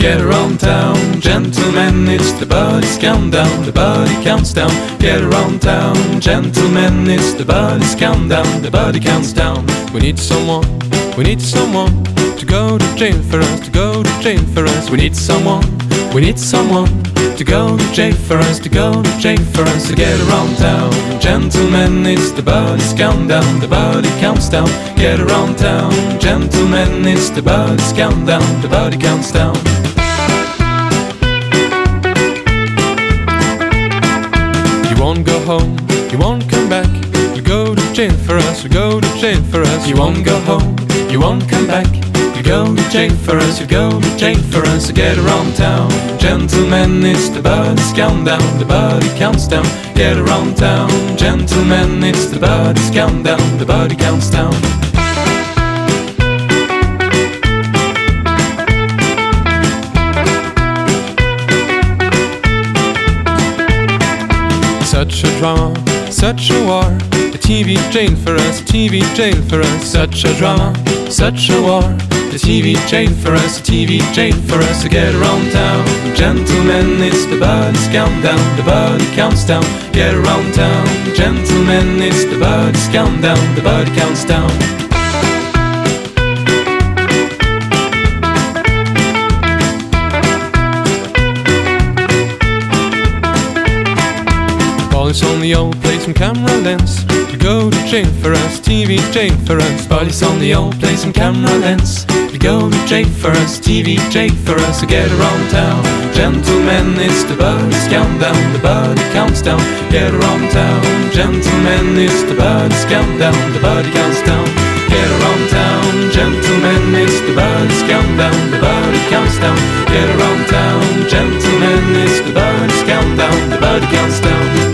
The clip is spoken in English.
Get around town, gentlemen, it's the Buddy's countdown. The Buddy counts down. Get around town, gentlemen, it's the Buddy's countdown. The Buddy counts down. We need someone to go to jail for us, to go to jail for us. We need someone to go to jail for us, to go to jail for us. To get around town, gentlemen, it's the Buddy's countdown. The Buddy counts down. Get around town, gentlemen, it's the Buddy's countdown. The Buddy counts down. You won't go home, you won't come back. You go to jail for us, you go to jail for us. You won't go home, you won't come back. You go to jail for us, you go to jail for us. To get around town, gentlemen, it's the Buddy's countdown. The Buddy counts down. Get around town, gentlemen, it's the Buddy's countdown. The Buddy counts down. Such a drama, such a war, a TV jail for us, a TV jail for us. Such a drama, such a war, a TV jail for us, a TV jail for us. To get around town, gentlemen, it's the Buddy's countdown. The Buddy counts down. Get around town, gentlemen, it's the Buddy's countdown. The Buddy counts down. Police on the old play some camera lens. You go to jail for us, TV jail for us. Police on the old play some camera lens. You go to jail for us, TV jail for us. To get around town, gentlemen, it's the Buddy's countdown. The Buddy counts down. Get around town, gentlemen, it's the Buddy's countdown. The Buddy counts down. Get around town, gentlemen, it's the Buddy's countdown. The Buddy counts down. Get around town, gentlemen, it's the Buddy's countdown. The Buddy counts down.